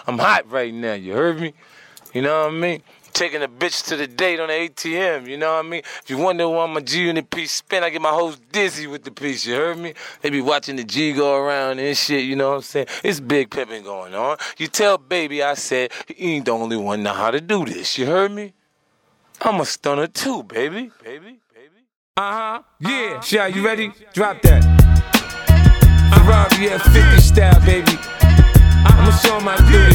I'm hot right now, you heard me? You know what I mean? Taking a bitch to the date on the ATM, you know what I mean? If you wonder why my G Unit piece spin, I get my hoes dizzy with the piece, you heard me? They be watching the G go around and shit, you know what I'm saying? It's big pimping going on. You tell baby I said he ain't the only one know how to do this, you heard me? I'm a stunner too, baby. Yeah. Shy, you ready? Drop that. Ferrari F50 style, baby. I'ma show 'em how to do it.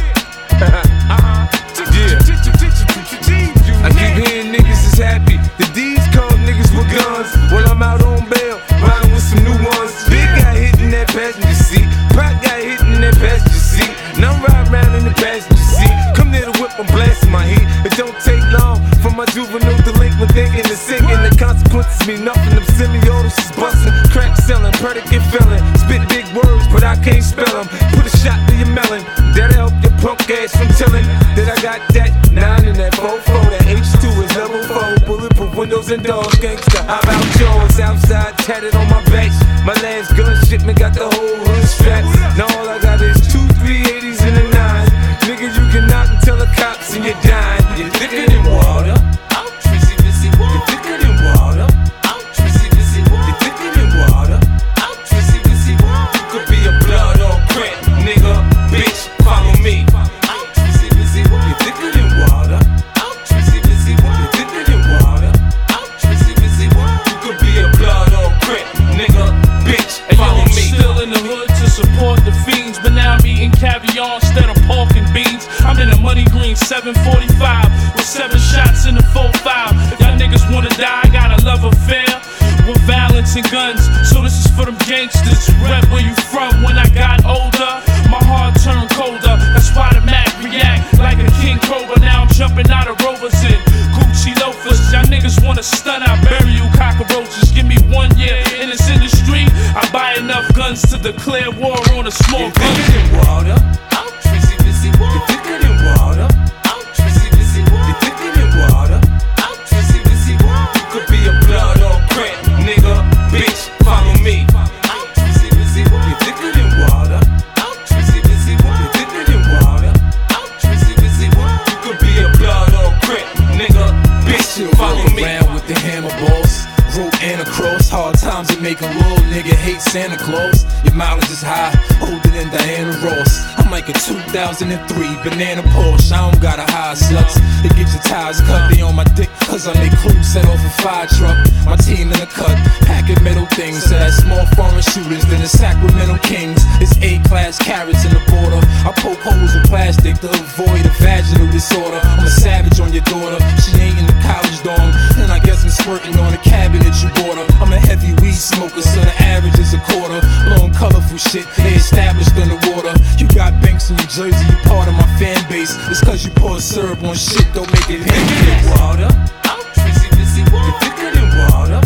I keep hearing niggas is happy. The D's call niggas with guns. Well, I'm out on bail, riding with some new ones. Big guy hitting that passenger seat. Pop guy hitting that passenger seat. Now I'm riding around in the passenger seat. Come near the whip, I'm blasting my heat. It don't take long for my juvenile delinquent thinking and sinking. The consequences mean nothing. Them semiotics is busting, crack selling, predicate felon. Spit big words, but I can't spell them. Put a shot to your melon. That'll help your punk ass from telling that I got that 9 in that 4-4. That H2 is level 4. Bulletproof windows and doors, gangsta. How about yours? Outside, tatted on my back. My last gun shipment got the whole hood strapped. Now all I got is 2 380s and a 9. Nigga, you can knock and tell the cops and you're dying. You're thicker than water. I'm Trizzy Bizzy. You're thicker than water. I'm Trizzy Bizzy. You're thicker than water. I'm Trizzy Bizzy. You could be a blood or print, nigga. Bitch, follow me. I'm Trizzy Bizzy. You're thicker than water. I'm Trizzy Bizzy. You're thicker than water. I'm Trizzy Bizzy. You could be a blood or print, nigga. Bitch, follow me. Still in the hood to support the fiends, but now I'm eating caviar instead of pork and beans. I'm in a money green 745 with 7 shots in the 4-5. If y'all niggas wanna die, I got a love affair with violence and guns. So this is for them gangsters. Rep where you from. When I got older, my heart turned colder. That's why the Mac react like a king cobra. Now I'm jumping out of Rovers in Gucci loafers. Y'all niggas wanna stun, I bury you cockroaches. Give me 1 year in this industry, I buy enough guns to declare war on a small gun. You're thicker than water. I'm Trizzy Bizzy. You're thicker than water. I'm Trizzy Bizzy. You're thicker than water. I'm Trizzy Bizzy. You could be a blood or print, nigga. Bitch, follow me. I'm Trizzy Bizzy. You're thicker than water. I'm Trizzy Bizzy. You're thicker than water. I'm Trizzy Bizzy. You could be a blood or print, nigga. Bitch, follow me. Around with the hammer balls. Rope and a cross, hard times that make a little nigga hate Santa Claus. Your mileage is high, older than Diana Ross. I'm like a 2003 banana Porsche. I don't got a high sluts. They get your tires cut, they on my dick, cause I make crew set off a fire truck. My team in the cut, packing metal things. So that's small foreign shooters than the Sacramento Kings. It's A-class carrots in the border. I poke holes in plastic to avoid a vaginal disorder. I'm a savage on your daughter, she ain't in the college dorm. And I guess I'm squirting on the cabinet you bought her. I'm a heavy weed smoker, so the average is a quarter. Blowing colorful shit, they established underwater. You got banks in New Jersey, you part of my fan base. It's cause you pour syrup on shit, don't make it pancake. Water. I'm Trizzy Bizzy. You're thicker than water.